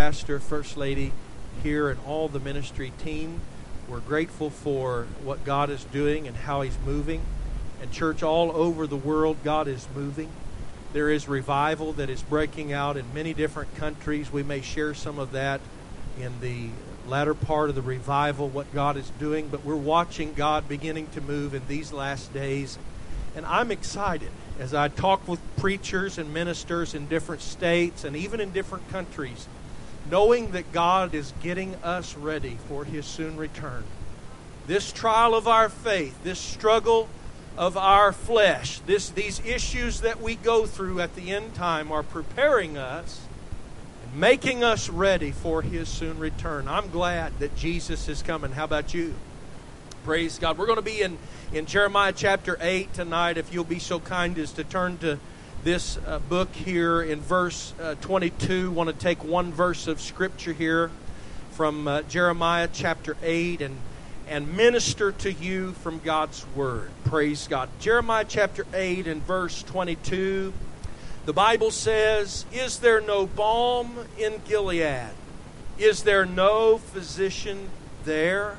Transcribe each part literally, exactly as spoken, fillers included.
pastor, First Lady here, and all the ministry team. We're grateful for what God is doing and how He's moving. And church, all over the world, God is moving. There is revival that is breaking out in many different countries. We may share some of that in the latter part of the revival, what God is doing. But we're watching God beginning to move in these last days. And I'm excited as I talk with preachers and ministers in different states and even in different countries, knowing that God is getting us ready for His soon return. This trial of our faith, this struggle of our flesh, this these issues that we go through at the end time are preparing us and making us ready for His soon return. I'm glad that Jesus is coming. How about you? Praise God. We're going to be in, in Jeremiah chapter eight tonight. If you'll be so kind as to turn to this uh, book here in verse uh, twenty-two. I want to take one verse of Scripture here from uh, Jeremiah chapter eight and, and minister to you from God's Word. Praise God. Jeremiah chapter eight and verse twenty-two. The Bible says, "Is there no balm in Gilead? Is there no physician there?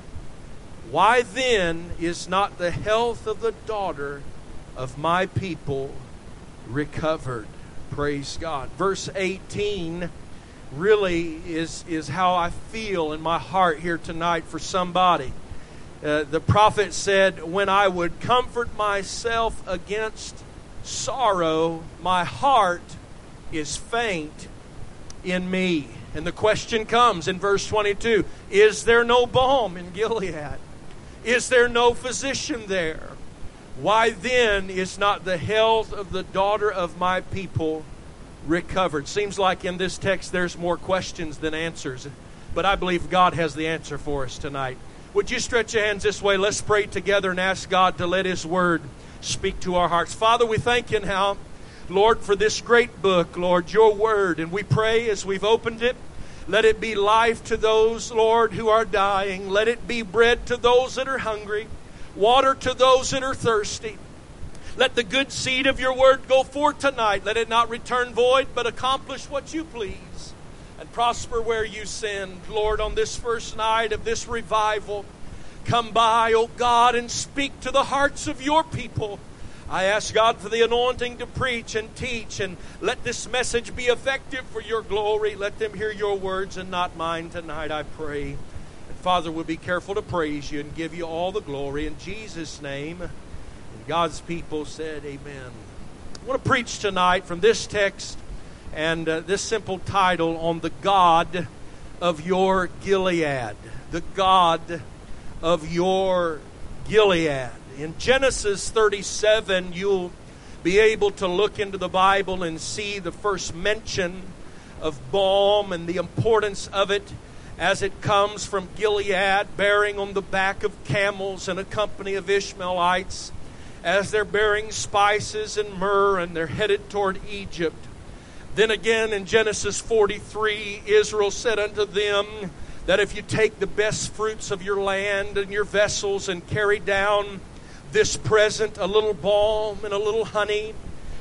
Why then is not the health of the daughter of my people recovered?" Praise God. Verse eighteen really is, is how I feel in my heart here tonight for somebody. Uh, the prophet said, "When I would comfort myself against sorrow, my heart is faint in me." And the question comes in verse twenty-two, is there no balm in Gilead? Is there no physician there? Why then is not the health of the daughter of my people recovered? Seems like in this text there's more questions than answers. But I believe God has the answer for us tonight. Would you stretch your hands this way? Let's pray together and ask God to let His Word speak to our hearts. Father, we thank You now, Lord, for this great book, Lord, Your Word. And we pray as we've opened it, let it be life to those, Lord, who are dying. Let it be bread to those that are hungry, water to those that are thirsty. Let the good seed of Your Word go forth tonight. Let it not return void, but accomplish what You please and prosper where You send. Lord, on this first night of this revival, come by, O God, and speak to the hearts of Your people. I ask God for the anointing to preach and teach, and let this message be effective for Your glory. Let them hear Your words and not mine tonight, I pray. And Father, we'll be careful to praise You and give You all the glory in Jesus' name. And God's people said, amen. I want to preach tonight from this text and uh, this simple title on the God of your Gilead. The God of your Gilead. In Genesis thirty-seven, you'll be able to look into the Bible and see the first mention of balm and the importance of it as it comes from Gilead, bearing on the back of camels and a company of Ishmaelites as they're bearing spices and myrrh and they're headed toward Egypt. Then again in Genesis forty-three, Israel said unto them that if you take the best fruits of your land and your vessels and carry down this present, a little balm and a little honey,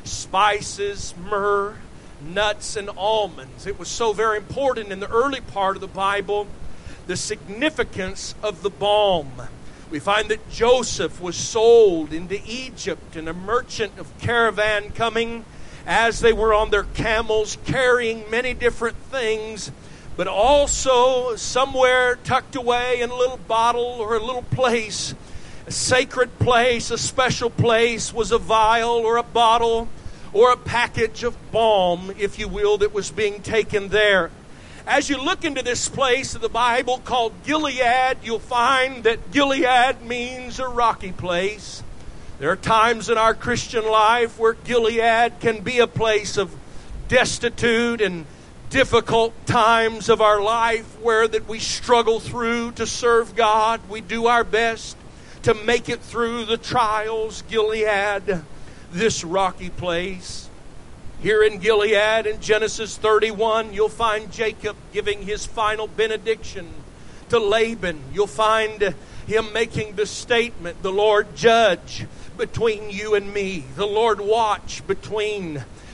spices, myrrh, nuts, and almonds. It was so very important in the early part of the Bible, the significance of the balm. We find that Joseph was sold into Egypt, and a merchant of caravan coming as they were on their camels carrying many different things, but also somewhere tucked away in a little bottle or a little place, a sacred place, a special place, was a vial or a bottle or a package of balm, if you will, that was being taken there. As you look into this place of the Bible called Gilead, you'll find that Gilead means a rocky place. There are times in our Christian life where Gilead can be a place of destitute and difficult times of our life where that we struggle through to serve God. We do our best to make it through the trials. Gilead, this rocky place. Here in Gilead, in Genesis thirty-one, you'll find Jacob giving his final benediction to Laban. You'll find him making the statement, the Lord judge between you and me. The Lord watch between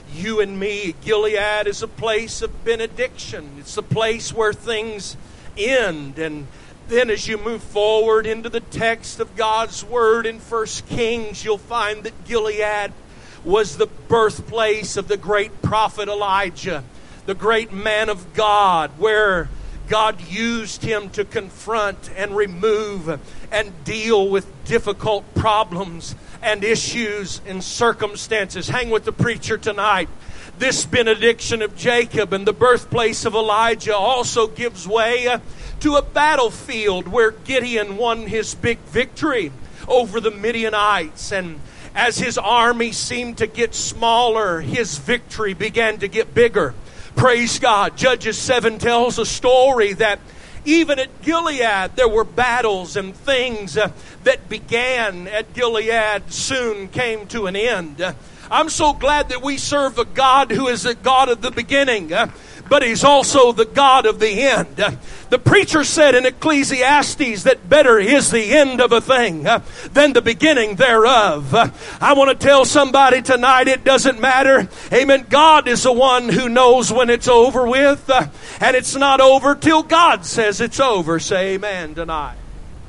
you and me. Gilead is a place of benediction. It's a place where things end. And then as you move forward into the text of God's Word in First Kings, you'll find that Gilead was the birthplace of the great prophet Elijah, the great man of God, where God used him to confront and remove and deal with difficult problems and issues and circumstances. Hang with the preacher tonight. This benediction of Jacob and the birthplace of Elijah also gives way uh, to a battlefield where Gideon won his big victory over the Midianites. And as his army seemed to get smaller, his victory began to get bigger. Praise God. Judges seven tells a story that even at Gilead there were battles, and things uh, that began at Gilead soon came to an end. Uh, I'm so glad that we serve a God who is a God of the beginning, uh, but He's also the God of the end. Uh, the preacher said in Ecclesiastes that better is the end of a thing uh, than the beginning thereof. Uh, I want to tell somebody tonight, it doesn't matter. Amen. God is the one who knows when it's over with, uh, and it's not over till God says it's over. Say amen tonight.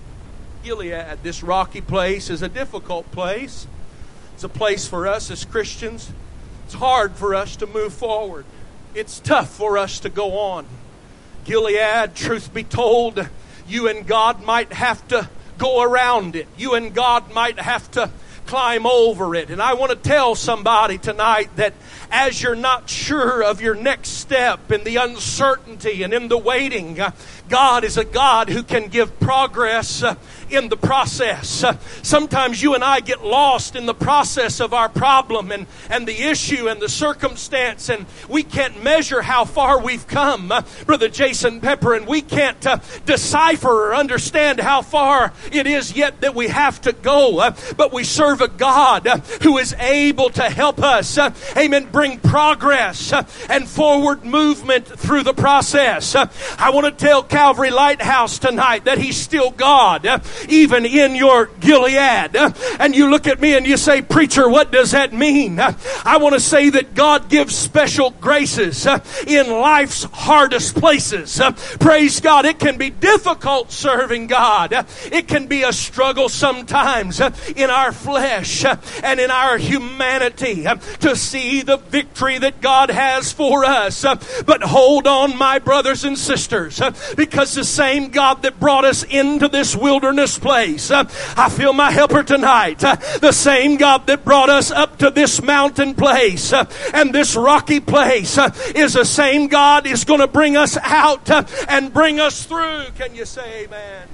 Gilead, this rocky place, is a difficult place. It's a place for us as Christians. It's hard for us to move forward. It's tough for us to go on. Gilead, truth be told, you and God might have to go around it. You and God might have to climb over it. And I want to tell somebody tonight that as you're not sure of your next step, in the uncertainty and in the waiting, uh, God is a God who can give progress uh, in the process. Uh, sometimes you and I get lost in the process of our problem and, and the issue and the circumstance, and we can't measure how far we've come, uh, Brother Jason Pepper, and we can't uh, decipher or understand how far it is yet that we have to go. Uh, but we serve a God uh, who is able to help us, uh, amen, bring progress uh, and forward movement through the process. Uh, I want to tell Calvary Lighthouse tonight that He's still God, uh, even in your Gilead. Uh, and you look at me and you say, preacher, what does that mean? Uh, I want to say that God gives special graces uh, in life's hardest places. Uh, praise God. It can be difficult serving God. Uh, it can be a struggle sometimes uh, in our flesh uh, and in our humanity uh, to see the victory that God has for us. Uh, but hold on, my brothers and sisters, uh, because the same God that brought us into this wilderness place, uh, I feel my helper tonight, uh, the same God that brought us up to this mountain place uh, and this rocky place uh, is the same God is going to bring us out uh, and bring us through. Can you say amen?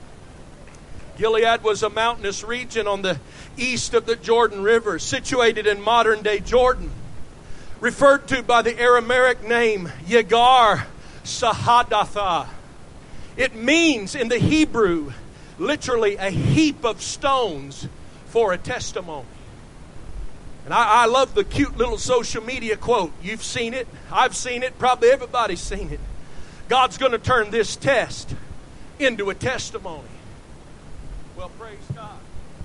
Gilead was a mountainous region on the east of the Jordan River, situated in modern-day Jordan, referred to by the Aramaic name Yegar Sahadatha. It means in the Hebrew literally a heap of stones for a testimony. And I, I love the cute little social media quote. You've seen it. I've seen it. Probably everybody's seen it. God's going to turn this test into a testimony. Well, praise God.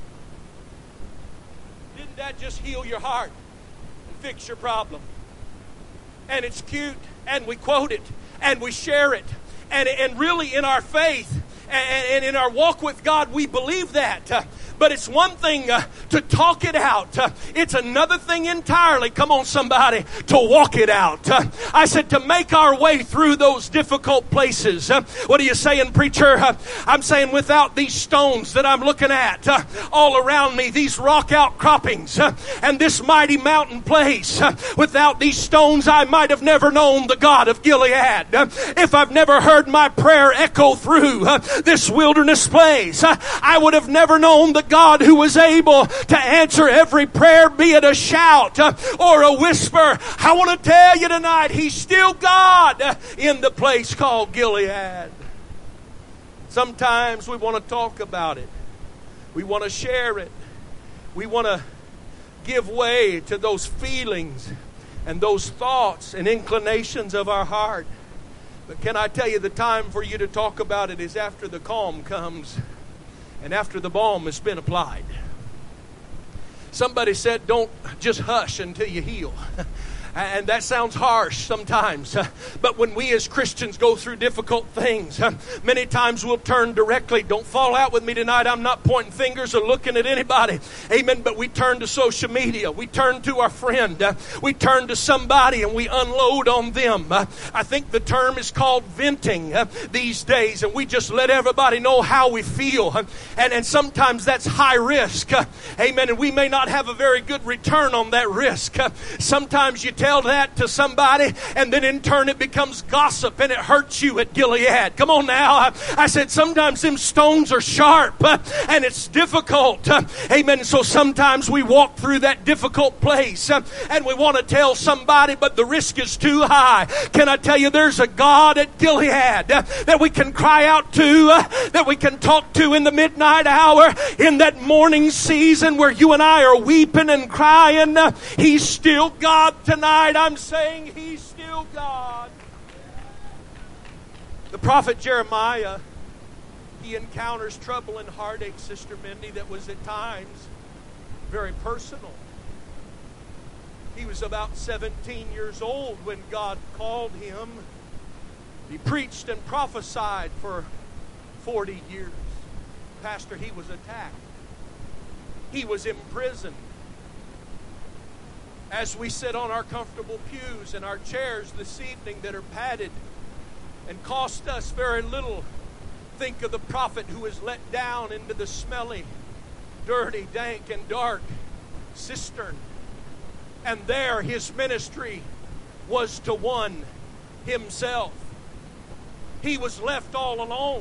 Didn't that just heal your heart and fix your problem? And it's cute, and we quote it, and we share it. And, and really in our faith and, and in our walk with God, we believe that. Uh, but it's one thing uh, to talk it out. Uh, it's another thing entirely, come on somebody, to walk it out. Uh, I said to make our way through those difficult places. Uh, what are you saying, preacher? Uh, I'm saying without these stones that I'm looking at uh, all around me, these rock outcroppings uh, and this mighty mountain place, uh, without these stones I might have never known the God of Gilead. Uh, if I've never heard my prayer echo through uh, this wilderness place, uh, I would have never known the God who was able to answer every prayer, be it a shout uh, or a whisper. I want to tell you tonight, He's still God uh, in the place called Gilead. Sometimes we want to talk about it. We want to share it. We want to give way to those feelings and those thoughts and inclinations of our heart. But can I tell you, the time for you to talk about it is after the calm comes and after the balm has been applied. Somebody said, don't just hush until you heal. And that sounds harsh sometimes. But when we as Christians go through difficult things, many times we'll turn directly. Don't fall out with me tonight. I'm not pointing fingers or looking at anybody. Amen. But we turn to social media. We turn to our friend. We turn to somebody and we unload on them. I think the term is called venting these days. And we just let everybody know how we feel. And, and sometimes that's high risk. Amen. And we may not have a very good return on that risk. Sometimes you tell that to somebody, and then in turn it becomes gossip, and it hurts you at Gilead. Come on now. I, I said sometimes them stones are sharp, uh, and it's difficult. Uh, amen. So sometimes we walk through that difficult place, uh, and we want to tell somebody, but the risk is too high. Can I tell you, there's a God at Gilead uh, that we can cry out to, uh, that we can talk to in the midnight hour, in that morning season where you and I are weeping and crying. Uh, he's still God tonight. I'm saying He's still God. The prophet Jeremiah, he encounters trouble and heartache, Sister Mindy, that was at times very personal. He was about seventeen years old when God called him. He preached and prophesied for forty years. Pastor, he was attacked. He was imprisoned. As we sit on our comfortable pews and our chairs this evening that are padded and cost us very little, think of the prophet who was let down into the smelly, dirty, dank, and dark cistern. And there his ministry was to one himself. He was left all alone.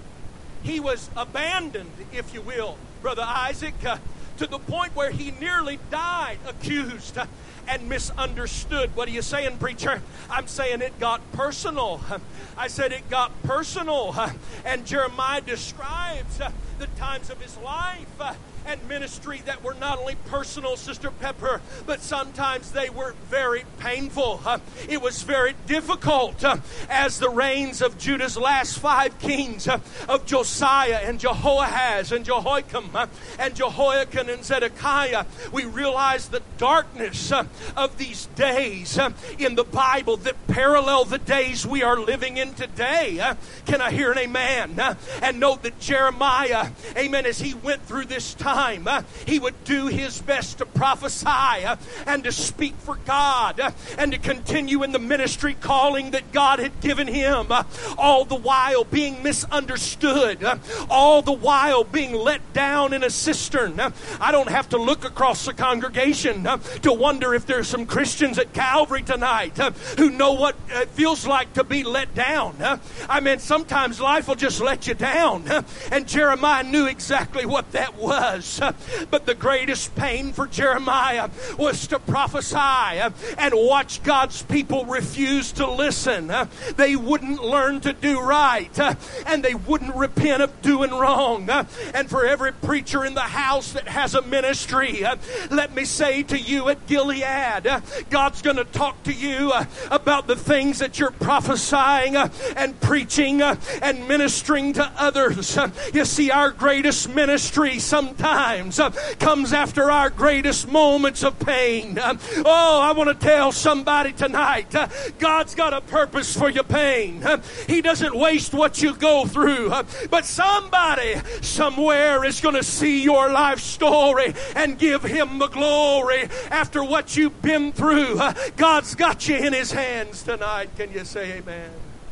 He was abandoned, if you will, Brother Isaac, uh, to the point where he nearly died, accused uh, and misunderstood. What are you saying, preacher? I'm saying it got personal. I said it got personal. And Jeremiah describes uh, the times of his life uh, and ministry that were not only personal, Sister Pepper, but sometimes they were very painful. Uh, it was very difficult uh, as the reigns of Judah's last five kings, uh, of Josiah and Jehoahaz and Jehoiakim uh, and Jehoiakim and Zedekiah. We realize the darkness uh, of these days uh, in the Bible that parallel the days we are living in today. Uh, can I hear an amen? Uh, and note that Jeremiah, amen, as he went through this time, Time, uh, he would do his best to prophesy uh, and to speak for God uh, and to continue in the ministry calling that God had given him, uh, all the while being misunderstood, uh, all the while being let down in a cistern. Uh, I don't have to look across the congregation uh, to wonder if there's some Christians at Calvary tonight uh, who know what it feels like to be let down. Uh, I mean, sometimes life will just let you down. Uh, and Jeremiah knew exactly what that was. But the greatest pain for Jeremiah was to prophesy and watch God's people refuse to listen. They wouldn't learn to do right, and they wouldn't repent of doing wrong. And for every preacher in the house that has a ministry, let me say to you at Gilead, God's going to talk to you about the things that you're prophesying and preaching and ministering to others. You see, our greatest ministry sometimes Times, uh, comes after our greatest moments of pain. Uh, oh, I want to tell somebody tonight, uh, God's got a purpose for your pain. Uh, he doesn't waste what you go through. Uh, but somebody somewhere is going to see your life story and give Him the glory after what you've been through. Uh, God's got you in His hands tonight. Can you say amen?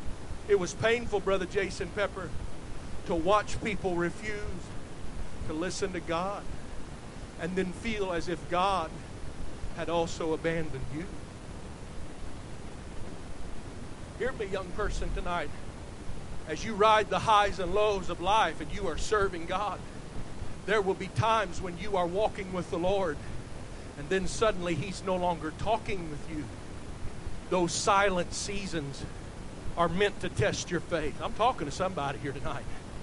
It was painful, Brother Jason Pepper, to watch people refuse to listen to God and then feel as if God had also abandoned you. Hear me, young person, tonight. As you ride the highs and lows of life and you are serving God, there will be times when you are walking with the Lord and then suddenly He's no longer talking with you. Those silent seasons are meant to test your faith. I'm talking to somebody here tonight.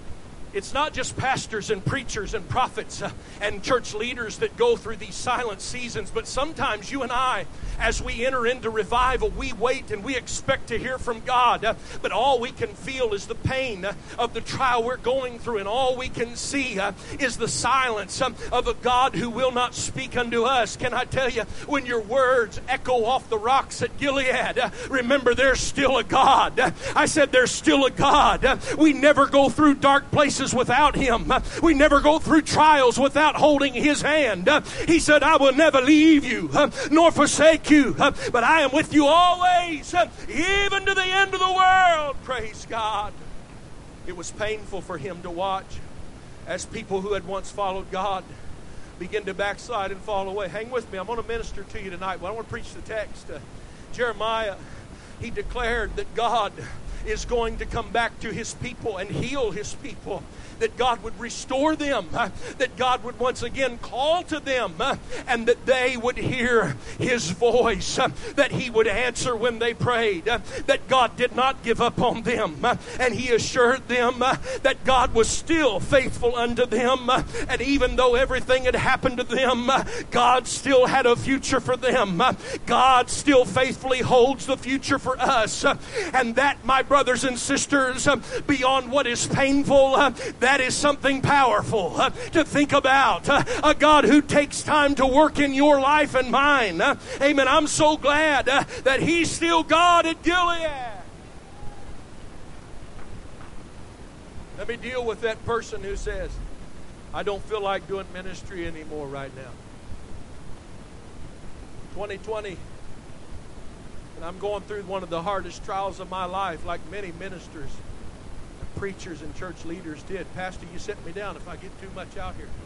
It's not just pastors and preachers and prophets uh, and church leaders that go through these silent seasons, but sometimes you and I, as we enter into revival, we wait and we expect to hear from God, uh, but all we can feel is the pain uh, of the trial we're going through, and all we can see uh, is the silence um, of a God who will not speak unto us. Can I tell you, when your words echo off the rocks at Gilead, uh, remember there's still a God. Uh, I said there's still a God. Uh, we never go through dark places without Him. Uh, we never go through trials without holding His hand. Uh, he said, I will never leave you uh, nor forsake you, uh, but I am with you always, uh, even to the end of the world. Praise God. It was painful for him to watch as people who had once followed God begin to backslide and fall away. Hang with me. I'm going to minister to you tonight, but I want to preach the text. Uh, Jeremiah, he declared that God is going to come back to His people and heal His people, that God would restore them, uh, that God would once again call to them, uh, and that they would hear His voice, uh, that He would answer when they prayed, uh, that God did not give up on them, uh, and He assured them uh, that God was still faithful unto them, uh, and even though everything had happened to them, uh, God still had a future for them. Uh, God still faithfully holds the future for us, uh, and that, my brothers and sisters, uh, beyond what is painful, uh, that is something powerful uh, to think about. Uh, a God who takes time to work in your life and mine. Uh, amen. I'm so glad uh, that He's still God at Gilead. Let me deal with that person who says, I don't feel like doing ministry anymore right now. twenty twenty, and I'm going through one of the hardest trials of my life, like many ministers, preachers, and church leaders did. Pastor, you set me down if I get too much out here.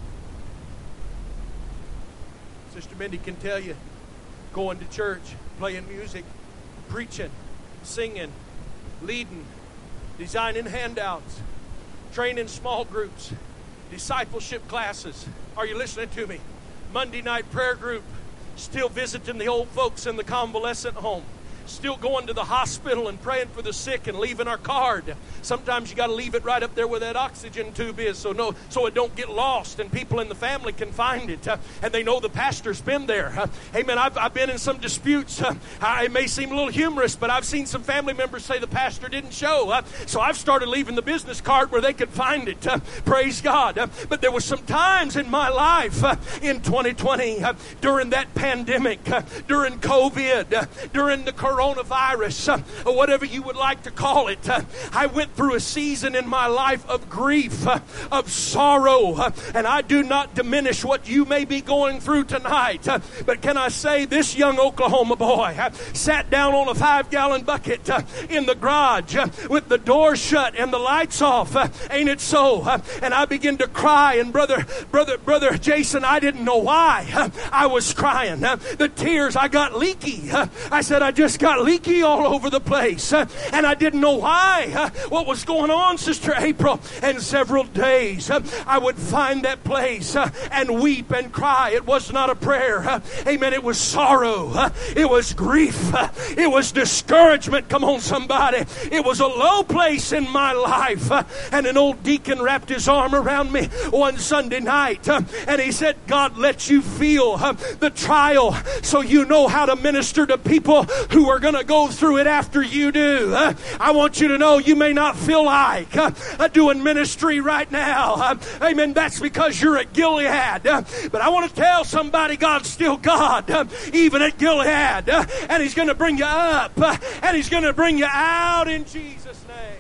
Sister Mindy can tell you, going to church, playing music, preaching, singing, leading, designing handouts, training small groups, discipleship classes. Are you listening to me? Monday night prayer group, still visiting the old folks in the convalescent home, still going to the hospital and praying for the sick and leaving our card. Sometimes you got to leave it right up there where that oxygen tube is, so no, so it don't get lost, and people in the family can find it, uh, and they know the pastor's been there. Uh, amen. I've, I've been in some disputes. Uh, I, it may seem a little humorous, but I've seen some family members say the pastor didn't show. Uh, so I've started leaving the business card where they could find it. Uh, praise God. Uh, but there were some times in my life uh, in twenty twenty, uh, during that pandemic, uh, during COVID, uh, during the coronavirus, uh, or whatever you would like to call it. Uh, I went through a season in my life of grief, uh, of sorrow, uh, and I do not diminish what you may be going through tonight. Uh, but can I say, this young Oklahoma boy uh, sat down on a five-gallon bucket uh, in the garage uh, with the door shut and the lights off. Uh, ain't it so? Uh, and I began to cry, and brother, brother, brother Jason, I didn't know why uh, I was crying. Uh, the tears, I got leaky. Uh, I said, I just got leaky all over the place, uh, and I didn't know why. Uh, what was going on, Sister April? And several days uh, I would find that place uh, and weep and cry. It was not a prayer. Uh, amen. It was sorrow. Uh, it was grief. Uh, it was discouragement. Come on, somebody. It was a low place in my life. Uh, and an old deacon wrapped his arm around me one Sunday night, uh, and he said, God lets you feel uh, the trial so you know how to minister to people who are going to go through it after you do. Uh, I want you to know you may not feel like uh, uh, doing ministry right now. Uh, amen. That's because you're at Gilead. Uh, but I want to tell somebody, God's still God, uh, even at Gilead. Uh, and He's going to bring you up. Uh, and He's going to bring you out in Jesus' name.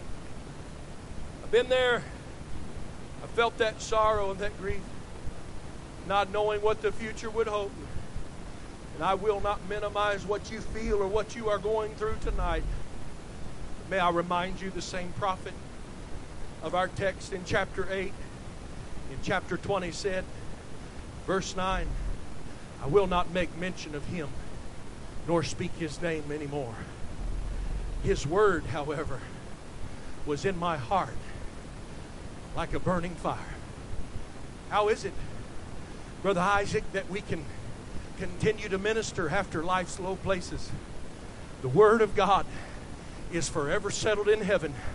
I've been there. I felt that sorrow and that grief, not knowing what the future would hold. And I will not minimize what you feel or what you are going through tonight. May I remind you, the same prophet of our text in chapter eight, in chapter twenty said, verse nine, I will not make mention of him, nor speak his name anymore. His word, however, was in my heart like a burning fire. How is it, Brother Isaac, that we can continue to minister after life's low places? The Word of God is forever settled in heaven,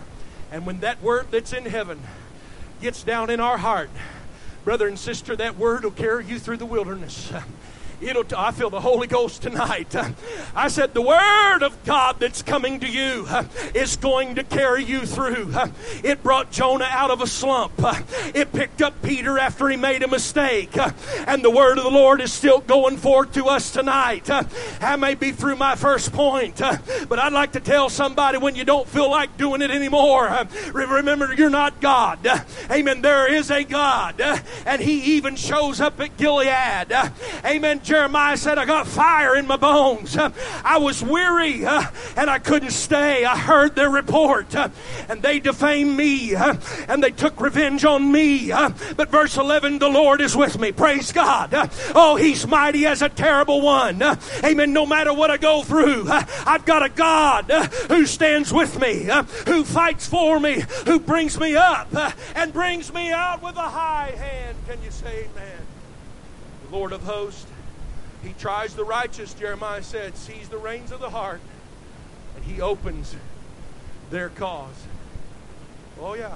And when that word that's in heaven gets down in our heart, brother and sister, that word will carry you through the wilderness. It'll, I feel the Holy Ghost tonight. I said the Word of God that's coming to you is going to carry you through. It brought Jonah out of a slump. It picked up Peter after he made a mistake. And the Word of the Lord is still going forth to us tonight. I may be through my first point, but I'd like to tell somebody when you don't feel like doing it anymore, remember you're not God. Amen. There is a God, and He even shows up at Gilead. Amen. Jeremiah said, I got fire in my bones. I was weary uh, and I couldn't stay. I heard their report uh, and they defamed me uh, and they took revenge on me. Uh, but verse eleven, the Lord is with me. Praise God. Uh, oh, He's mighty as a terrible one. Uh, amen. No matter what I go through, uh, I've got a God uh, who stands with me, uh, who fights for me, who brings me up uh, and brings me out with a high hand. Can you say amen? The Lord of hosts, He tries the righteous, Jeremiah said, sees the reins of the heart, and He opens their cause. Oh, yeah.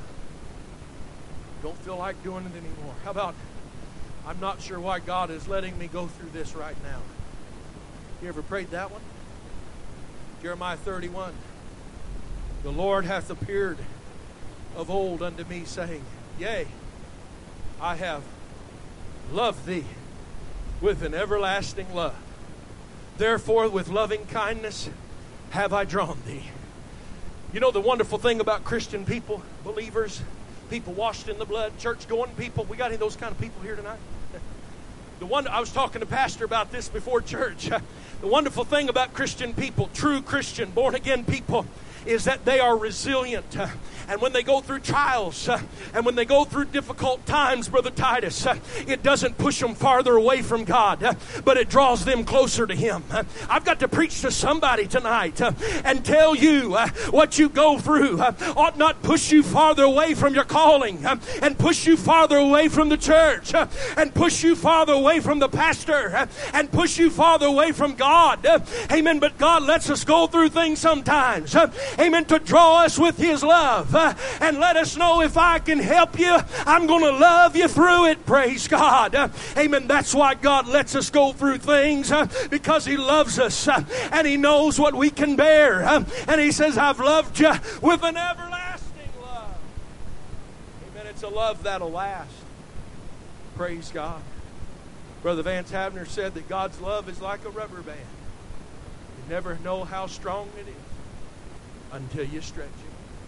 Don't feel like doing it anymore. How about, I'm not sure why God is letting me go through this right now. You ever prayed that one? Jeremiah thirty-one. The Lord hath appeared of old unto me, saying, Yea, I have loved thee with an everlasting love. Therefore, with loving kindness have I drawn thee. You know the wonderful thing about Christian people, believers, people washed in the blood, church-going people. We got any of those kind of people here tonight? The one I was talking to Pastor about this before church. The wonderful thing about Christian people, true Christian, born-again people, is that they are resilient. And when they go through trials uh, and when they go through difficult times, Brother Titus, uh, it doesn't push them farther away from God, uh, but it draws them closer to Him. Uh, I've got to preach to somebody tonight uh, and tell you uh, what you go through uh, ought not push you farther away from your calling uh, and push you farther away from the church uh, and push you farther away from the pastor uh, and push you farther away from God. Uh, amen. But God lets us go through things sometimes. Uh, amen. To draw us with His love. Uh, and let us know if I can help you, I'm going to love you through it. Praise God. Uh, amen. That's why God lets us go through things, uh, because He loves us uh, and He knows what we can bear. Uh, and He says, I've loved you with an everlasting love. Amen. It's a love that'll last. Praise God. Brother Vance Havner said that God's love is like a rubber band. You never know how strong it is until you stretch it.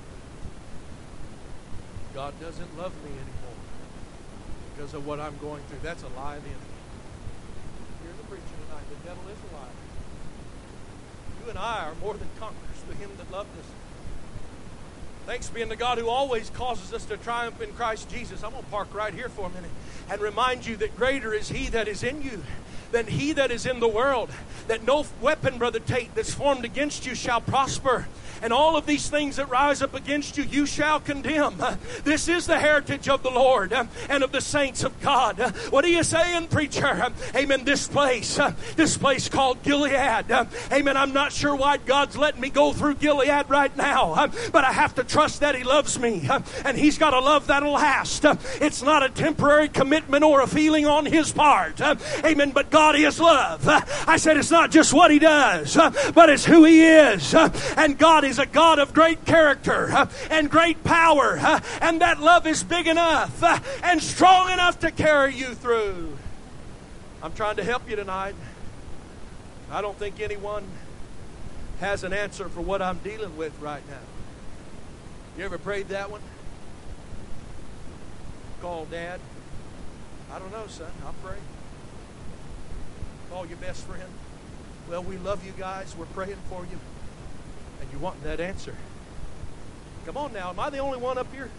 God doesn't love me anymore because of what I'm going through. That's a lie of the enemy. Here's the preacher tonight. The devil is a liar. You and I are more than conquerors through Him that loved us. Thanks be unto God who always causes us to triumph in Christ Jesus. I'm going to park right here for a minute and remind you that greater is He that is in you than he that is in the world. That no weapon, Brother Tate, that's formed against you shall prosper. And all of these things that rise up against you, you shall condemn. This is the heritage of the Lord and of the saints of God. What are you saying, preacher? Amen. This place, this place called Gilead. Amen. I'm not sure why God's letting me go through Gilead right now, but I have to trust that He loves me, and He's got a love that'll last. It's not a temporary commitment or a feeling on His part. Amen. But God is love. I said it's not just what He does, but it's who He is. And God is a God of great character uh, and great power, uh, and that love is big enough uh, and strong enough to carry you through. I'm trying to help you tonight. I don't think anyone has an answer for what I'm dealing with right now. You ever prayed that one? Call Dad. I don't know, son. I'll pray. Call your best friend. Well, we love you guys. We're praying for you. And you want that answer. Come on now. Am I the only one up here?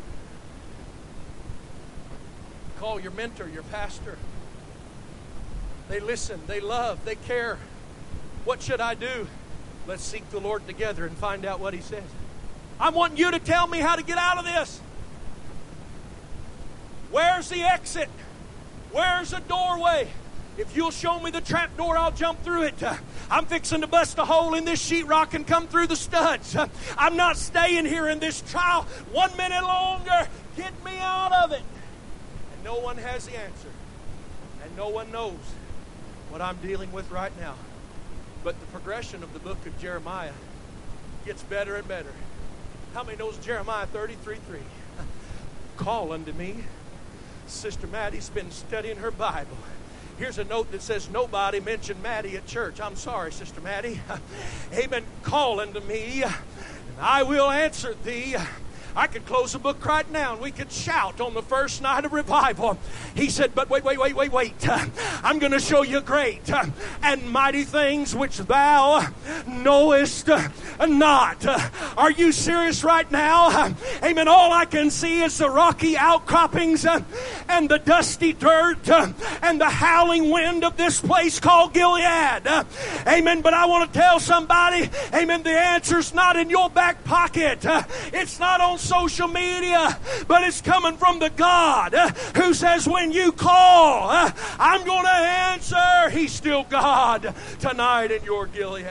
Call your mentor, your pastor. They listen. They love. They care. What should I do? Let's seek the Lord together and find out what He says. I'm wanting you to tell me how to get out of this. Where's the exit? Where's the doorway? If you'll show me the trap door, I'll jump through it. Uh, I'm fixing to bust a hole in this sheetrock and come through the studs. Uh, I'm not staying here in this trial one minute longer. Get me out of it. And no one has the answer. And no one knows what I'm dealing with right now. But the progression of the book of Jeremiah gets better and better. How many knows Jeremiah thirty-three three? Call unto me. Sister Maddie's been studying her Bible. Here's a note that says nobody mentioned Maddie at church. I'm sorry, Sister Maddie. Amen. Call unto me, and I will answer thee. I could close the book right now and we could shout on the first night of revival. He said, but wait, wait, wait, wait, wait. I'm going to show you great and mighty things which thou knowest not. Are you serious right now? Amen. All I can see is the rocky outcroppings and the dusty dirt and the howling wind of this place called Gilead. Amen. But I want to tell somebody, amen, the answer's not in your back pocket. It's not on social media, but it's coming from the God uh, who says when you call, uh, I'm going to answer. He's still God tonight in your Gilead.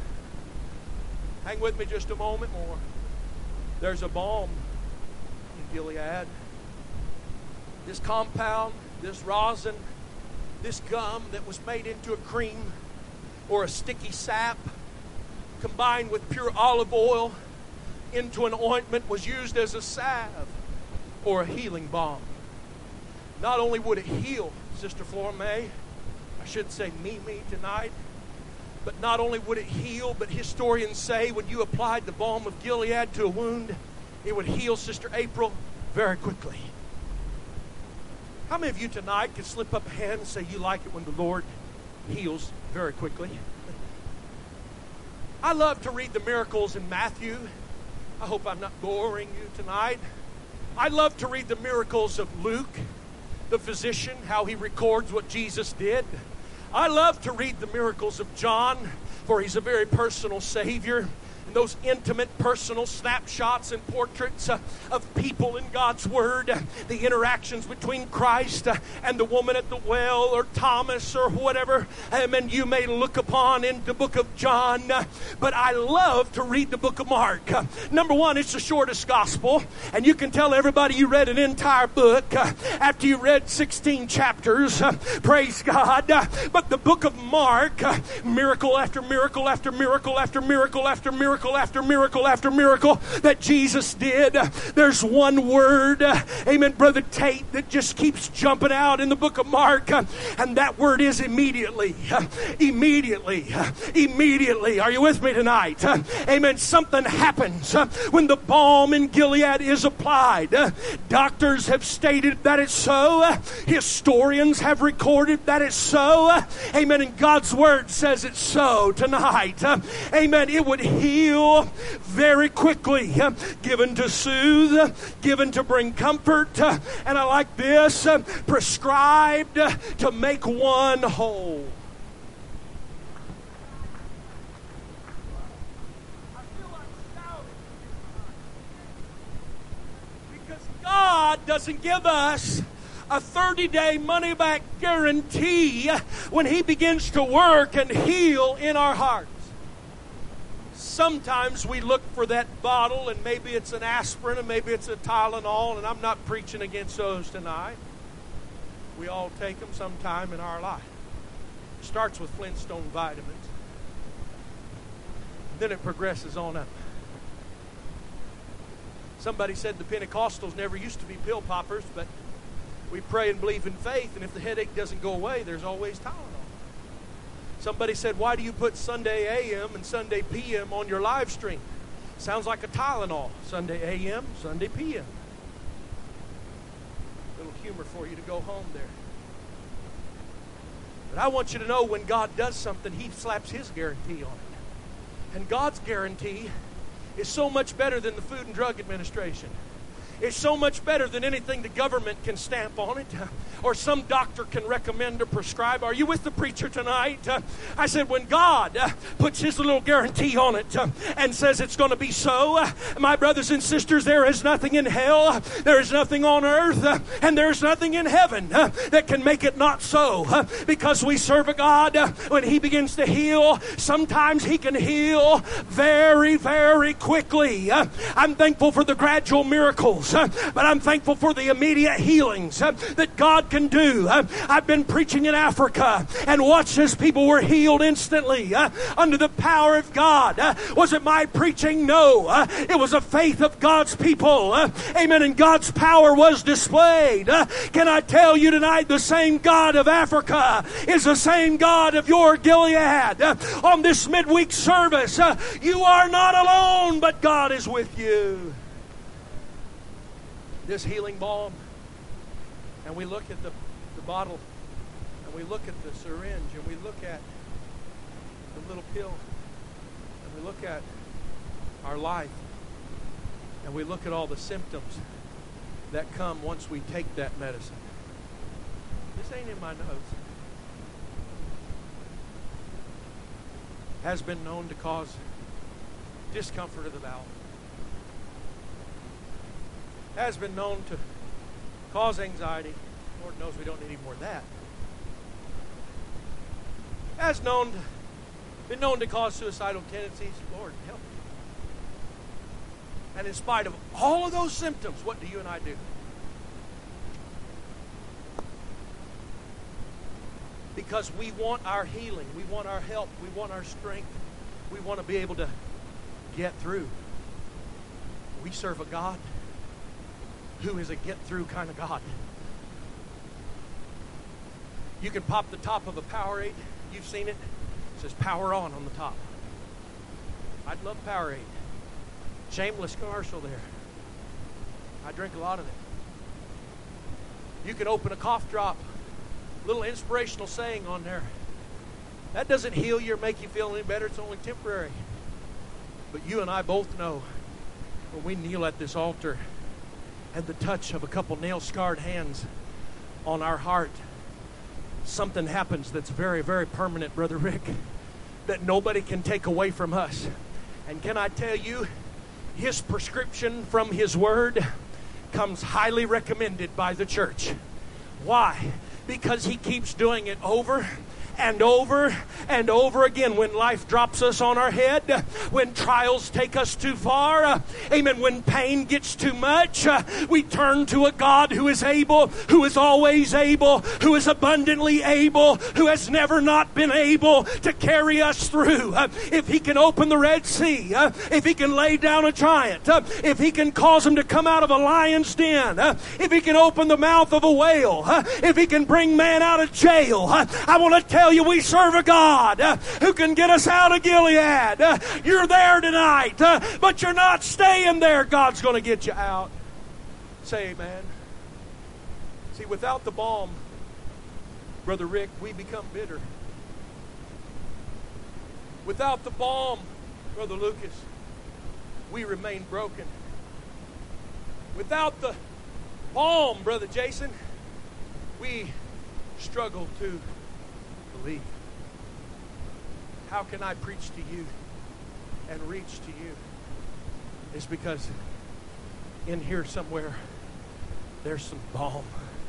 Hang with me just a moment more. There's a balm in Gilead. This compound, this rosin, this gum that was made into a cream or a sticky sap combined with pure olive oil into an ointment was used as a salve or a healing balm. Not only would it heal, Sister Flora May, I should say me, me tonight, but not only would it heal, but historians say when you applied the balm of Gilead to a wound, it would heal, Sister April, very quickly. How many of you tonight can slip up a hand and say you like it when the Lord heals very quickly? I love to read the miracles in Matthew. I hope I'm not boring you tonight. I love to read the miracles of Luke, the physician, how he records what Jesus did. I love to read the miracles of John, for he's a very personal Savior. And those intimate, personal snapshots and portraits uh, of people in God's Word, uh, the interactions between Christ uh, and the woman at the well, or Thomas, or whatever, um, and you may look upon in the book of John. Uh, but I love to read the book of Mark. Uh, number one, it's the shortest gospel, and you can tell everybody you read an entire book uh, after you read sixteen chapters. Uh, praise God. Uh, but the book of Mark, uh, miracle after miracle after miracle after miracle after miracle. Miracle after miracle after miracle that Jesus did. There's one word, amen, Brother Tate, that just keeps jumping out in the book of Mark, and that word is immediately. Immediately. Immediately. Are you with me tonight? Amen. Something happens when the balm in Gilead is applied. Doctors have stated that it's so. Historians have recorded that it's so. Amen. And God's word says it's so tonight. Amen. It would heal very quickly, given to soothe, given to bring comfort, and I like this, prescribed to make one whole. I feel like shouting because God doesn't give us a thirty-day money-back guarantee when He begins to work and heal in our hearts. Sometimes we look for that bottle, and maybe it's an aspirin, and maybe it's a Tylenol, and I'm not preaching against those tonight. We all take them sometime in our life. It starts with Flintstone vitamins. Then it progresses on up. Somebody said the Pentecostals never used to be pill poppers, but we pray and believe in faith, and if the headache doesn't go away, there's always Tylenol. Somebody said, why do you put Sunday A M and Sunday P M on your live stream? Sounds like a Tylenol. Sunday A M, Sunday P M. Little humor for you to go home there. But I want you to know when God does something, He slaps His guarantee on it. And God's guarantee is so much better than the Food and Drug Administration. is so much better than anything the government can stamp on it or some doctor can recommend or prescribe. Are you with the preacher tonight? Uh, I said, when God uh, puts his little guarantee on it uh, and says it's going to be so, uh, my brothers and sisters, there is nothing in hell, there is nothing on earth, uh, and there's nothing in heaven uh, that can make it not so. Uh, because we serve a God, uh, when he begins to heal, sometimes he can heal very, very quickly. Uh, I'm thankful for the gradual miracles, uh, but I'm thankful for the immediate healings uh, that God can do. Uh, I've been preaching in Africa and watched as people were healed instantly uh, under the power of God. Uh, was it my preaching? No. Uh, it was a faith of God's people. Uh, amen. And God's power was displayed. Uh, can I tell you tonight, the same God of Africa is the same God of your Gilead. Uh, on this midweek service, uh, you are not alone, but God is with you. This healing balm, and we look at the, the bottle, and we look at the syringe, and we look at the little pill, and we look at our life, and we look at all the symptoms that come once we take that medicine. This ain't in my notes. Has been known to cause discomfort of the bowel. Has been known to cause anxiety. Lord knows we don't need any more of that. Has known to, been known to cause suicidal tendencies. Lord, help me. And in spite of all of those symptoms, what do you and I do? Because we want our healing, we want our help, we want our strength, we want to be able to get through. We serve a God who is a get-through kind of God. You can pop the top of a Powerade. You've seen it. It says Power On on the top. I'd love Powerade. Shameless commercial there. I drink a lot of it. You can open a cough drop. Little inspirational saying on there. That doesn't heal you or make you feel any better. It's only temporary. But you and I both know when we kneel at this altar and the touch of a couple nail-scarred hands on our heart, something happens that's very, very permanent, Brother Rick, that nobody can take away from us. And can I tell you, his prescription from his word comes highly recommended by the church. Why? Because he keeps doing it over and over and over again. When life drops us on our head, when trials take us too far, uh, amen, when pain gets too much, uh, we turn to a God who is able, who is always able, who is abundantly able, who has never not been able to carry us through. Uh, if he can open the Red Sea, uh, if he can lay down a giant, uh, if he can cause him to come out of a lion's den, uh, if he can open the mouth of a whale, uh, if he can bring man out of jail, uh, I want to tell you, we serve a God uh, who can get us out of Gilead. Uh, you're there tonight, uh, but you're not staying there. God's going to get you out. Say amen. See, without the balm, Brother Rick, we become bitter. Without the balm, Brother Lucas, we remain broken. Without the balm, Brother Jason, we struggle to believe. How can I preach to you and reach to you? It's because in here somewhere there's some balm.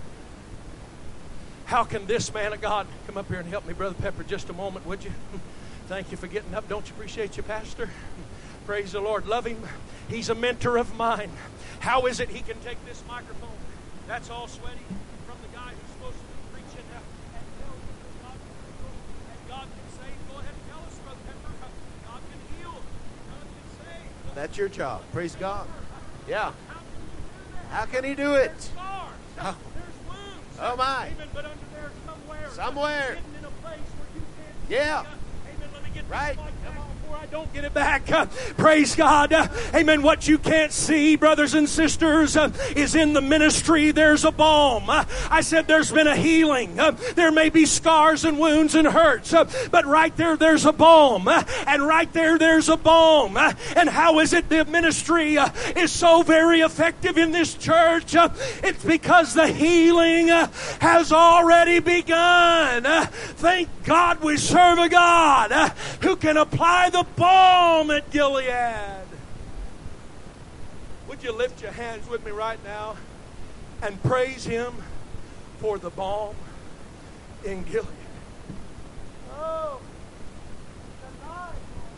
How can this man of God come up here and help me, Brother Pepper, just a moment, would you? Thank you for getting up. Don't you appreciate you, Pastor? Praise the Lord. Love him. He's a mentor of mine. How is it he can take this microphone that's all sweaty from the guy who's supposed to be preaching and tell you that God can heal and God can save? Go ahead and tell us, Brother Pepper. God can heal. God can save. That's your job. Praise God. Yeah. How can he do it? There's scars. Oh. There's wounds. Oh, my. Amen. But under there somewhere. Somewhere. Hidden in a place where you can't Yeah. see. Amen. Let me get Right. this mic. Come on. I don't get it back. Uh, praise God. Uh, amen. What you can't see, brothers and sisters, uh, is in the ministry there's a balm. Uh, I said there's been a healing. Uh, there may be scars and wounds and hurts, uh, but right there there's a balm. Uh, and right there there's a balm. Uh, and how is it the ministry uh, is so very effective in this church? Uh, it's because the healing uh, has already begun. Uh, thank God we serve a God uh, who can apply the balm at Gilead. Would you lift your hands with me right now and praise Him for the balm in Gilead? Oh, tonight.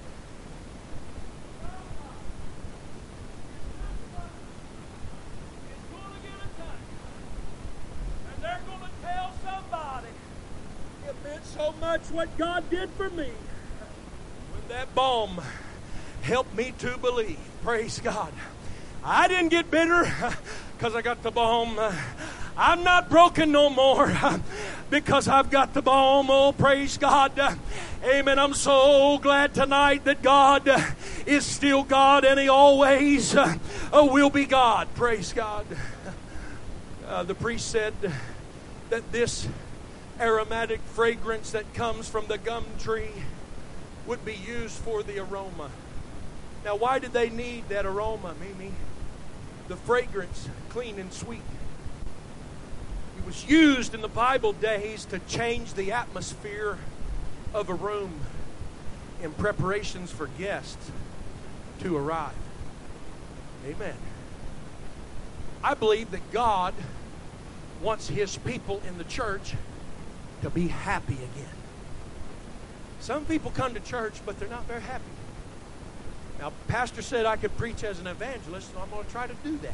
It's going to get a touch. And they're going to tell somebody it meant so much what God did for me. That balm helped me to believe. Praise God. I didn't get bitter because I got the balm. I'm not broken no more because I've got the balm. Oh, praise God. Amen. I'm so glad tonight that God is still God and He always uh, will be God. Praise God. Uh, the priest said that this aromatic fragrance that comes from the gum tree would be used for the aroma. Now, why did they need that aroma, Mimi? The fragrance, clean and sweet. It was used in the Bible days to change the atmosphere of a room in preparations for guests to arrive. Amen. I believe that God wants His people in the church to be happy again. Some people come to church, but they're not very happy. Now, Pastor said I could preach as an evangelist, so I'm going to try to do that.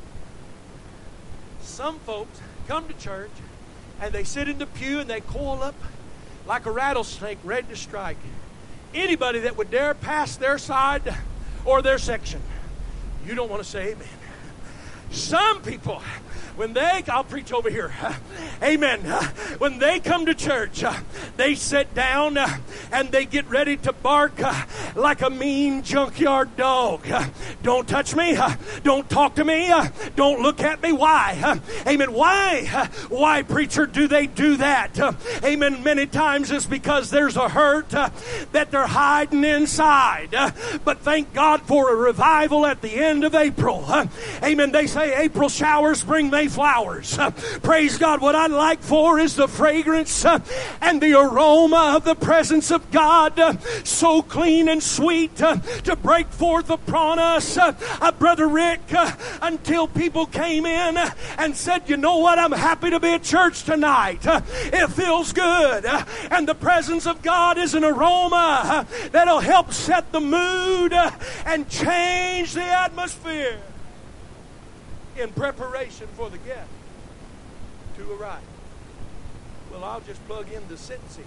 Some folks come to church, and they sit in the pew, and they coil up like a rattlesnake ready to strike anybody that would dare pass their side or their section. You don't want to say amen. Some people, when they, I'll preach over here, amen, when they come to church, they sit down and they get ready to bark like a mean junkyard dog. Don't touch me, don't talk to me, don't look at me. Why? Amen. Why? Why, preacher, do they do that? Amen. Many times it's because there's a hurt that they're hiding inside. But thank God for a revival at the end of April. Amen. They say April showers bring May flowers. Uh, praise God. What I'd like for is the fragrance uh, and the aroma of the presence of God, uh, so clean and sweet uh, to break forth upon us. Uh, uh, Brother Rick, uh, until people came in uh, and said, you know what, I'm happy to be at church tonight. Uh, it feels good. Uh, and the presence of God is an aroma uh, that'll help set the mood uh, and change the atmosphere in preparation for the guest to arrive. Well, I'll just plug in the Scentsy.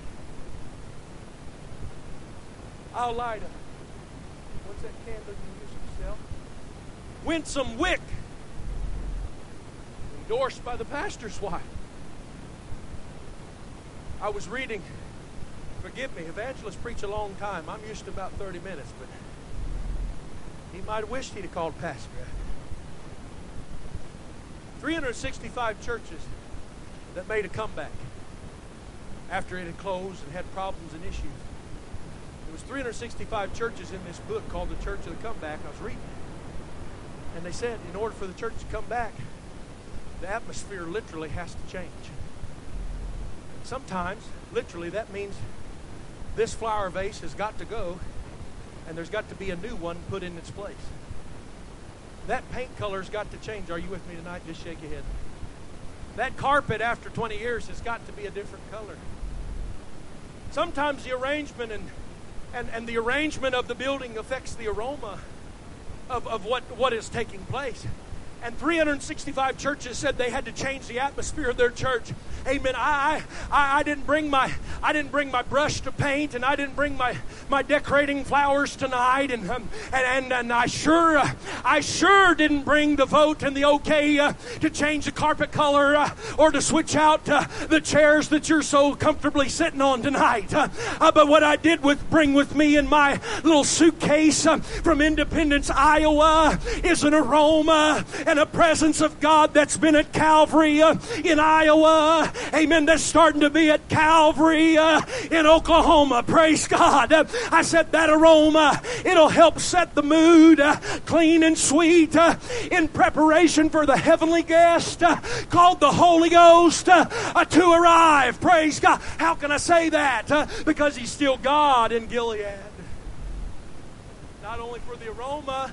I'll light up. What's that candle you use to sell? Winsome Wick. Endorsed by the pastor's wife. I was reading, forgive me, evangelists preach a long time. I'm used to about thirty minutes, but he might have wished he'd have called pastor. three hundred sixty-five churches that made a comeback after it had closed and had problems and issues. There was three hundred sixty-five churches in this book called The Church of the Comeback. I was reading it. And they said in order for the church to come back, the atmosphere literally has to change. Sometimes, literally, that means this flower vase has got to go and there's got to be a new one put in its place. That paint color's got to change. Are you with me tonight? Just shake your head. That carpet after twenty years has got to be a different color. Sometimes the arrangement and, and, and the arrangement of the building affects the aroma of, of what, what is taking place. And three hundred sixty-five churches said they had to change the atmosphere of their church. Amen. I, I, I didn't bring my I didn't bring my brush to paint, and I didn't bring my, my decorating flowers tonight, and um, and, and and I sure uh, I sure didn't bring the vote and the okay uh, to change the carpet color uh, or to switch out uh, the chairs that you're so comfortably sitting on tonight. Uh, uh, but what I did with bring with me in my little suitcase uh, from Independence, Iowa, is an aroma and a presence of God that's been at Calvary uh, in Iowa. Amen. That's starting to be at Calvary uh, in Oklahoma. Praise God. Uh, I said that aroma, it'll help set the mood uh, clean and sweet uh, in preparation for the heavenly guest uh, called the Holy Ghost uh, uh, to arrive. Praise God. How can I say that? Uh, because He's still God in Gilead. Not only for the aroma,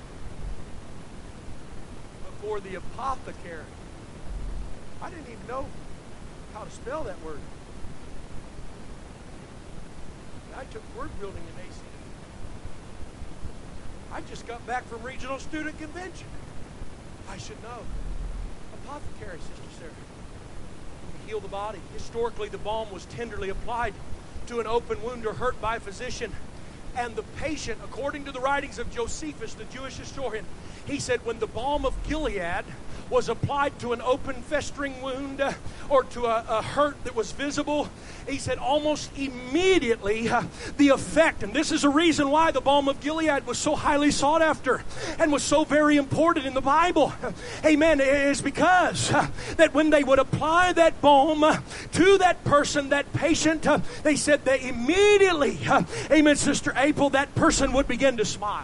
but for the apothecary. I didn't even know how to spell that word. I took word building in A C E. I just got back from regional student convention. I should know. Apothecary, Sister Sarah. To heal the body. Historically, the balm was tenderly applied to an open wound or hurt by a physician. And the patient, according to the writings of Josephus, the Jewish historian, he said when the balm of Gilead was applied to an open festering wound uh, or to a, a hurt that was visible, he said almost immediately uh, the effect, and this is a reason why the balm of Gilead was so highly sought after and was so very important in the Bible, amen, is because uh, that when they would apply that balm uh, to that person, that patient, uh, they said that immediately, uh, amen, Sister April, that person would begin to smile.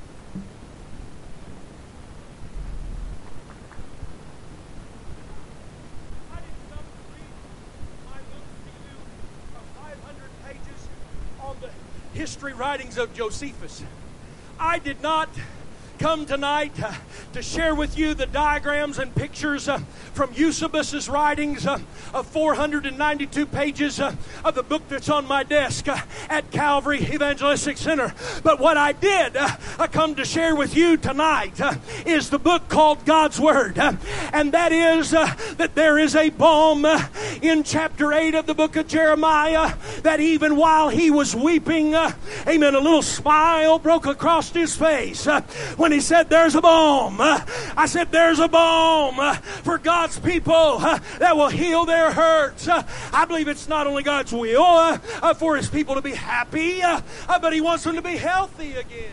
History writings of Josephus. I did not come tonight uh, to share with you the diagrams and pictures uh, from Eusebius's writings uh, of four hundred ninety-two pages uh, of the book that's on my desk uh, at Calvary Evangelistic Center. But what I did uh, I come to share with you tonight uh, is the book called God's Word. Uh, and that is uh, that there is a balm uh, in chapter eight of the book of Jeremiah that even while he was weeping, uh, amen, a little smile broke across his face. Uh, when he said there's a balm. Uh, I said there's a balm uh, for God's people uh, that will heal their hurts. Uh, I believe it's not only God's will uh, uh, for His people to be happy, uh, uh, but He wants them to be healthy again.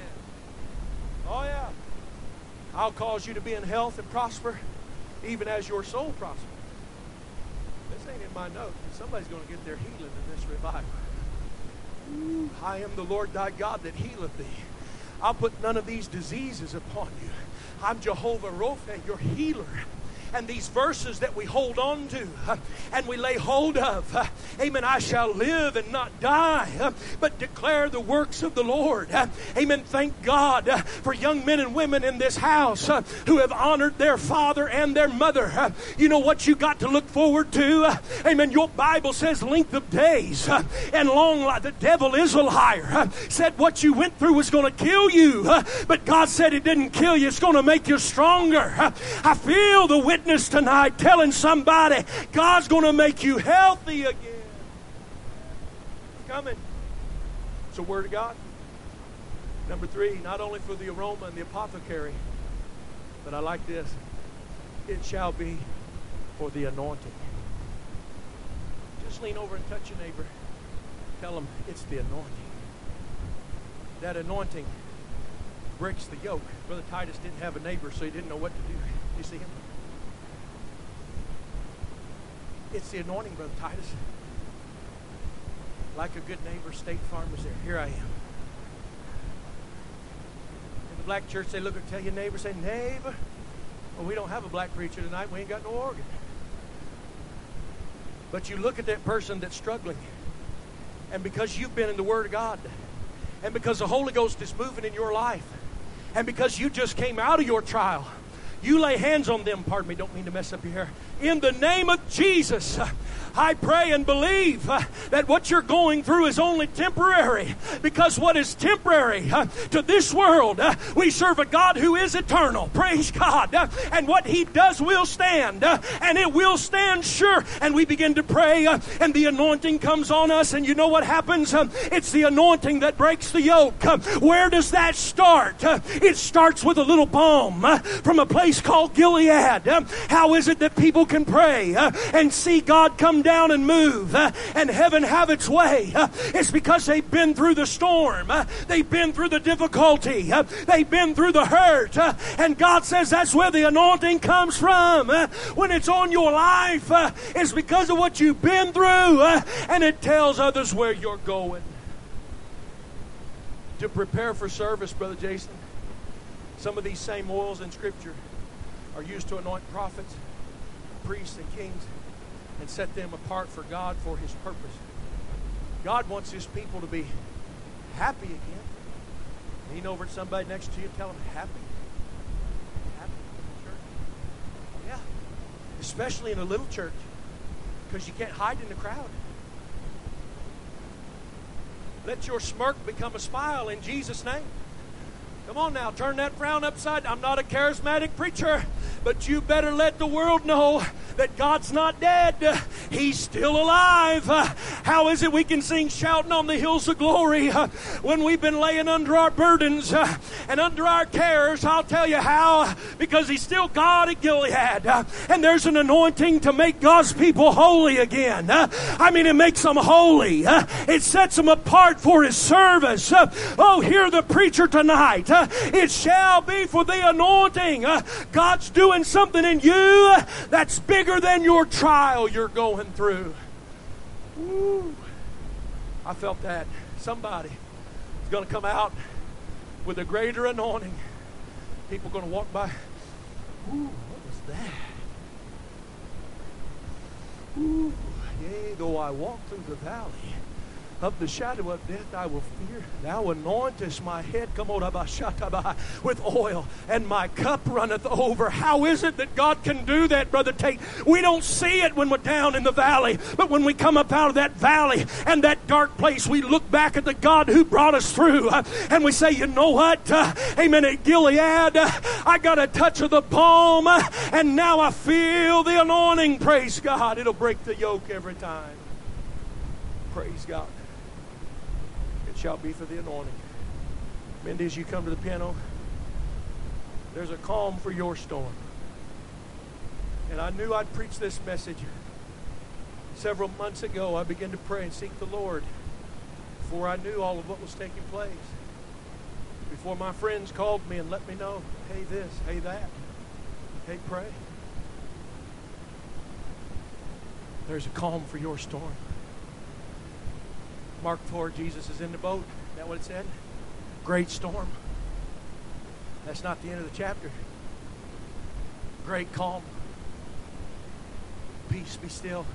Oh yeah. I'll cause you to be in health and prosper even as your soul prospers. This ain't in my notes. Somebody's going to get their healing in this revival. Ooh, I am the Lord thy God that healeth thee. I'll put none of these diseases upon you. I'm Jehovah Rophe, your healer. And these verses that we hold on to uh, and we lay hold of, uh, amen, I shall live and not die, uh, but declare the works of the Lord. Uh, amen. Thank God uh, for young men and women in this house uh, who have honored their father and their mother. Uh, you know what you got to look forward to? Uh, amen. Your Bible says length of days uh, and long life. The devil is a liar. Uh, said what you went through was going to kill you, uh, but God said it didn't kill you. It's going to make you stronger. Uh, I feel the witness tonight telling somebody God's going to make you healthy again. It's coming. It's a word of God. Number three, not only for the aroma and the apothecary, but I like this. It shall be for the anointing. Just lean over and touch your neighbor. Tell them it's the anointing. That anointing breaks the yoke. Brother Titus didn't have a neighbor, so he didn't know what to do. You see him? It's the anointing, Brother Titus. Like a good neighbor, State Farm was there. Here I am. In the black church, they look and tell your neighbor, say, neighbor, well, we don't have a black preacher tonight. We ain't got no organ. But you look at that person that's struggling, and because you've been in the Word of God, and because the Holy Ghost is moving in your life, and because you just came out of your trial, you lay hands on them, pardon me, don't mean to mess up your hair. In the name of Jesus, I pray and believe uh, that what you're going through is only temporary, because what is temporary uh, to this world, uh, we serve a God who is eternal. Praise God. Uh, and what He does will stand, uh, and it will stand sure. And we begin to pray, uh, and the anointing comes on us, and you know what happens? Uh, it's the anointing that breaks the yoke. Uh, where does that start? Uh, it starts with a little balm uh, from a place called Gilead. Uh, how is it that people can pray uh, and see God come down and move uh, and heaven have its way? Uh, it's because they've been through the storm. Uh, they've been through the difficulty. Uh, they've been through the hurt. Uh, and God says that's where the anointing comes from. Uh, when it's on your life, uh, it's because of what you've been through. Uh, and it tells others where you're going. To prepare for service, Brother Jason, some of these same oils in Scripture are used to anoint prophets, priests, and kings, and set them apart for God for His purpose. God wants His people to be happy again. Lean over at somebody next to you and tell them, happy? Happy in the church? Yeah. Especially in a little church, because you can't hide in the crowd. Let your smirk become a smile in Jesus' name. Come on now, turn that frown upside. I'm not a charismatic preacher, but you better let the world know that God's not dead. He's still alive. How is it we can sing shouting on the hills of glory when we've been laying under our burdens and under our cares? I'll tell you how. Because He's still God at Gilead. And there's an anointing to make God's people holy again. I mean, it makes them holy. It sets them apart for His service. Oh, hear the preacher tonight. It shall be for the anointing. God's doing something in you that's bigger than your trial you're going through. Woo. I felt that. Somebody is going to come out with a greater anointing. People are going to walk by. Ooh, what was that? Ooh, yea, though I walk through the valley of the shadow of death, I will fear. Thou anointest my head, come on, with oil, and my cup runneth over. How is it that God can do that, Brother Tate? We don't see it when we're down in the valley, but when we come up out of that valley and that dark place, we look back at the God who brought us through, uh, and we say, you know what? Uh, amen. At Gilead, uh, I got a touch of the balm, uh, and now I feel the anointing. Praise God. It'll break the yoke every time. Praise God. Shall be for the anointing. Mindy, as you come to the piano, there's a calm for your storm. And I knew I'd preach this message. Several months ago, I began to pray and seek the Lord before I knew all of what was taking place. Before my friends called me and let me know, hey this, hey that, hey pray. There's a calm for your storm. Mark four, Jesus is in the boat. Isn't that what it said? Great storm. That's not the end of the chapter. Great calm. Peace, be still.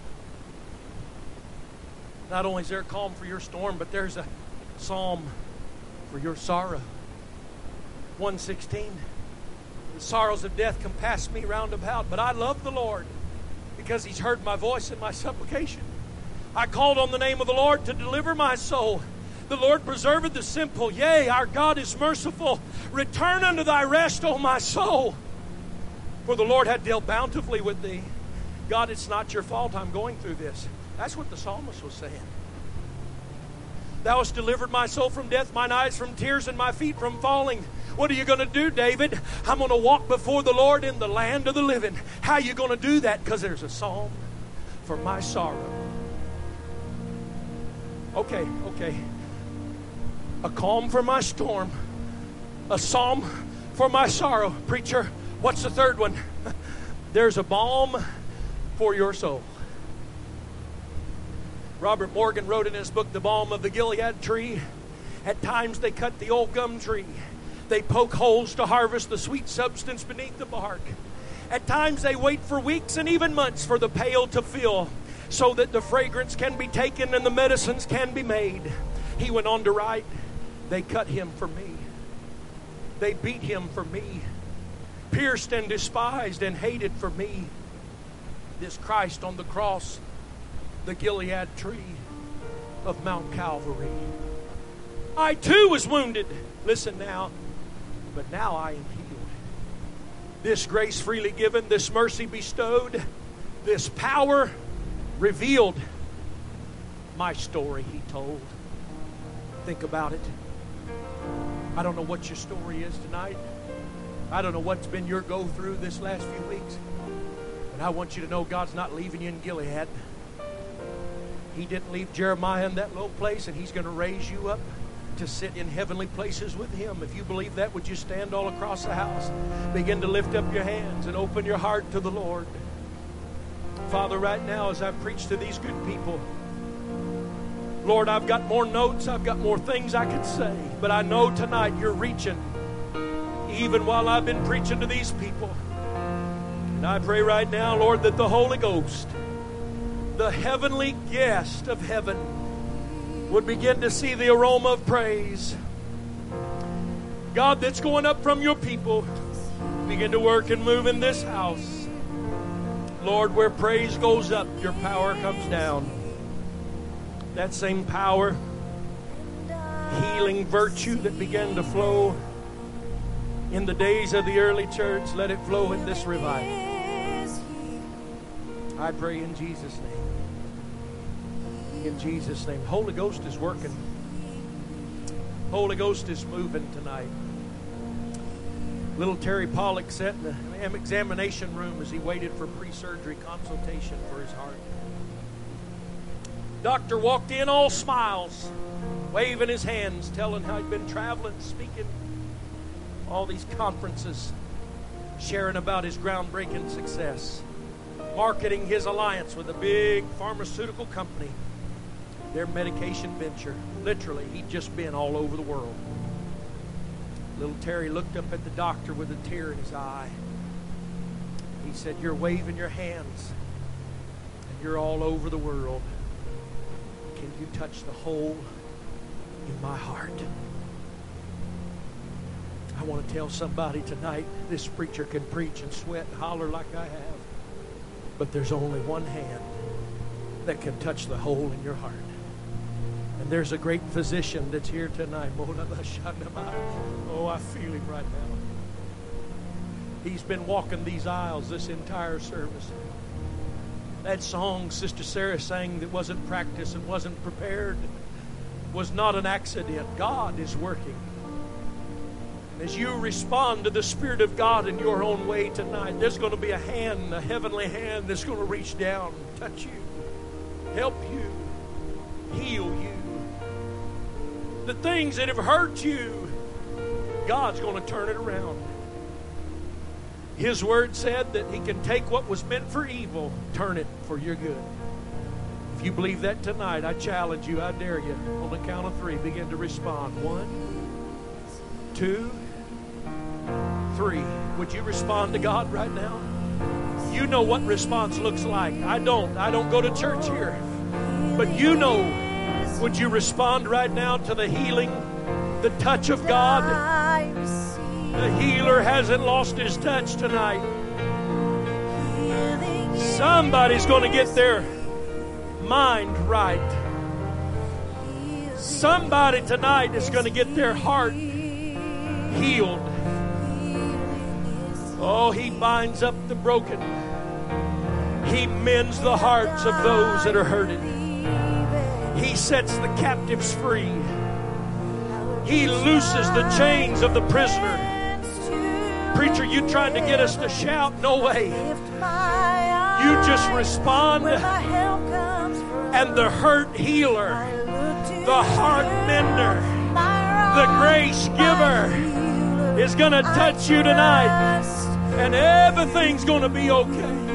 Not only is there a calm for your storm, but there's a psalm for your sorrow. one sixteen. The sorrows of death compass me round about, but I love the Lord because He's heard my voice and my supplication. I called on the name of the Lord to deliver my soul. The Lord preserveth the simple. Yea, our God is merciful. Return unto thy rest, O my soul. For the Lord hath dealt bountifully with thee. God, it's not your fault I'm going through this. That's what the psalmist was saying. Thou hast delivered my soul from death, mine eyes from tears, and my feet from falling. What are you going to do, David? I'm going to walk before the Lord in the land of the living. How are you going to do that? Because there's a psalm for my sorrow. Okay, okay. A calm for my storm. A psalm for my sorrow. Preacher, what's the third one? There's a balm for your soul. Robert Morgan wrote in his book, The Balm of the Gilead Tree, at times they cut the old gum tree. They poke holes to harvest the sweet substance beneath the bark. At times they wait for weeks and even months for the pail to fill, so that the fragrance can be taken and the medicines can be made. He went on to write, they cut Him for me. They beat Him for me. Pierced and despised and hated for me. This Christ on the cross the Gilead tree of Mount Calvary. I too was wounded. Listen now. But now I am healed. This grace freely given, this mercy bestowed, this power revealed. My story he told. Think about it. I don't know what your story is tonight. I don't know what's been your go through this last few weeks. But I want you to know God's not leaving you in Gilead. He didn't leave Jeremiah in that low place, and He's going to raise you up to sit in heavenly places with Him. If you believe that, would you stand all across the house? Begin to lift up your hands and open your heart to the Lord. Father, right now as I preach to these good people, Lord, I've got more notes, I've got more things I could say, but I know tonight You're reaching even while I've been preaching to these people. And I pray right now, Lord, that the Holy Ghost, the heavenly guest of heaven, would begin to see the aroma of praise. God, that's going up from Your people, begin to work and move in this house. Lord, where praise goes up, Your power comes down. That same power, healing virtue that began to flow in the days of the early church, let it flow in this revival. I pray in Jesus' name. In Jesus' name. Holy Ghost is working. Holy Ghost is moving tonight. Little Terry Pollock sat in the examination room as he waited for pre-surgery consultation for his heart. Doctor walked in all smiles, waving his hands, telling how he'd been traveling, speaking, all these conferences, sharing about his groundbreaking success, marketing his alliance with a big pharmaceutical company, their medication venture. Literally, he'd just been all over the world. Little Terry looked up at the doctor with a tear in his eye. He said, "You're waving your hands, and you're all over the world. Can you touch the hole in my heart?" I want to tell somebody tonight, this preacher can preach and sweat and holler like I have, but there's only one hand that can touch the hole in your heart. And there's a great physician that's here tonight. Oh, I feel him right now. He's been walking these aisles this entire service. That song Sister Sarah sang that wasn't practiced and wasn't prepared was not an accident. God is working. And as you respond to the Spirit of God in your own way tonight, there's going to be a hand, a heavenly hand that's going to reach down, touch you, help you, heal you. The things that have hurt you, God's going to turn it around. His word said that He can take what was meant for evil, turn it for your good. If you believe that tonight, I challenge you, I dare you, on the count of three, begin to respond. One, two, three. Would you respond to God right now? You know what response looks like. I don't. I don't go to church here. But you know. Would you respond right now to the healing, the touch of God? The healer hasn't lost his touch tonight. Somebody's going to get their mind right. Somebody tonight is going to get their heart healed. Oh, He binds up the broken. He mends the hearts of those that are hurting. He sets the captives free. He looses the chains of the prisoner. Preacher, you trying to get us to shout? No way. You just respond, and the hurt healer, the heart mender, the grace giver is going to touch you tonight, and everything's going to be okay.